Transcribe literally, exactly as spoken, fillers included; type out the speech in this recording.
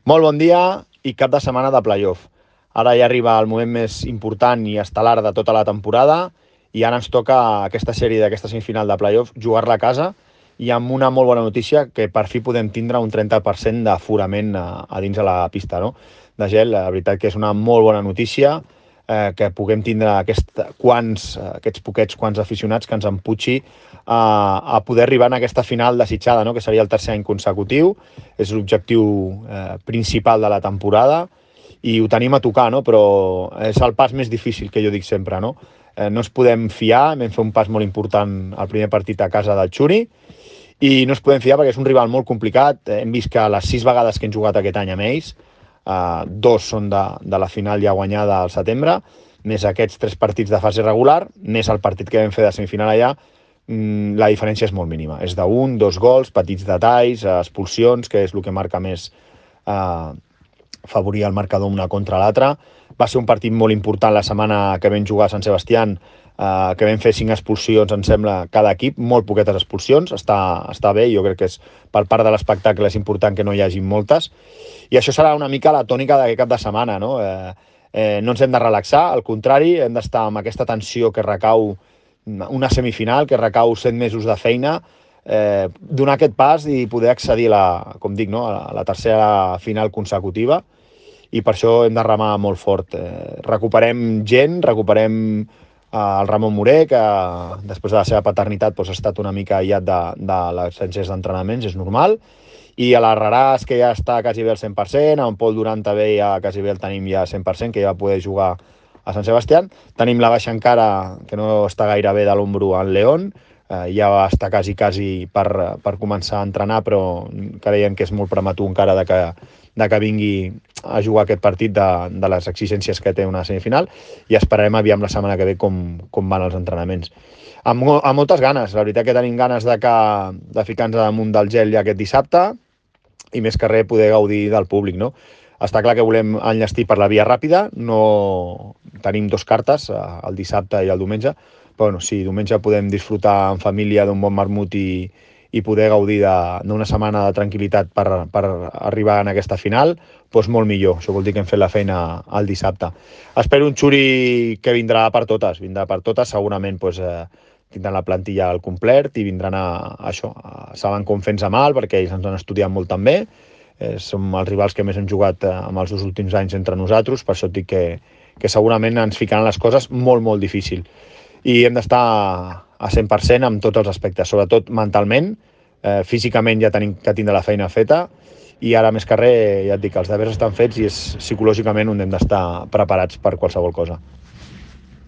Molt bon dia i cap de setmana de playoff. Ara ja arriba el moment més important i estel·lar de tota la temporada i ara ens toca aquesta sèrie d'aquesta semifinal de playoff jugar-la a casa i amb una molt bona notícia que per fi podem tindre un trenta per cent d'aforament a, a dins de la pista, no? De gel. La veritat que és una molt bona notícia eh, que puguem tindre aquest, quants, aquests poquets quants aficionats que ens emputxi a, a poder arribar en aquesta final desitjada, no? Que seria el tercer any consecutiu. És l'objectiu eh, principal de la temporada i ho tenim a tocar, no? Però és el pas més difícil, que jo dic sempre, no? Eh, no ens podem fiar, vam fer un pas molt important al primer partit a casa del Xuri i no ens podem fiar perquè és un rival molt complicat. Hem vist que les sis vegades que hem jugat aquest any amb ells, eh, dos són de, de la final ja guanyada al setembre, més aquests tres partits de fase regular, més el partit que vam fer de semifinal allà, mmm, la diferència és molt mínima. És d'un, dos gols, petits detalls, expulsions, que és el que marca més eh, favorir el marcador una contra l'altra. Va ser un partit molt important la setmana que vam jugar a Sant Sebastián, eh, que vam fer cinc expulsions, em sembla, cada equip, molt poquetes expulsions, està, està bé, jo crec que és per part de l'espectacle és important que no hi hagi moltes, i això serà una mica la tònica d'aquest cap de setmana, no? Eh, eh, no ens hem de relaxar, al contrari, hem d'estar amb aquesta tensió que recau una semifinal, que recau set mesos de feina, eh, donar aquest pas i poder accedir a la, com dic, no? a la tercera final consecutiva, i per això hem de remar molt fort. Eh, recuperem gent, recuperem eh, el Ramon Morer, que després de la seva paternitat doncs, ha estat una mica aïllat de, de les sències d'entrenaments, és normal, i a l'Arraràs, que ja està quasi bé al cent per cent, a en Pol Duran també ja quasi bé el tenim ja al cent per cent, que ja va poder jugar a Sant Sebastián. Tenim la baixa encara, que no està gaire bé de l'ombro, en León, eh, ja va estar quasi, quasi per, per començar a entrenar, però creiem que és molt prematur encara de que, de que vingui a jugar aquest partit de, de les exigències que té una semifinal, i esperarem aviam la setmana que ve com, com van els entrenaments. Amb, amb moltes ganes, la veritat que tenim ganes de, que, de ficar-nos damunt del gel ja aquest dissabte, i més que res poder gaudir del públic, no? Està clar que volem enllestir per la via ràpida, no tenim dos cartes, el dissabte i el diumenge, però bueno, si diumenge podem disfrutar en família d'un bon vermut i, i poder gaudir d'una setmana de tranquil·litat per, per arribar en aquesta final, doncs molt millor. Això vol dir que hem fet la feina el dissabte. Espero un Xuri que vindrà per totes, vindrà per totes, segurament doncs, eh, tindran la plantilla al complet i vindran a, a això, a, saben com fer-nos a mal, perquè ells ens han estudiat molt també. Eh, som els rivals que més han jugat eh, en els dos últims anys entre nosaltres, per això et dic que, que segurament ens ficaran les coses molt, molt difícil. I hem d'estar a cent per cent amb tots els aspectes, sobretot mentalment, eh, físicament ja tenim que tindre la feina feta, i ara més que res, ja et dic, els deures estan fets i és psicològicament on hem d'estar preparats per qualsevol cosa.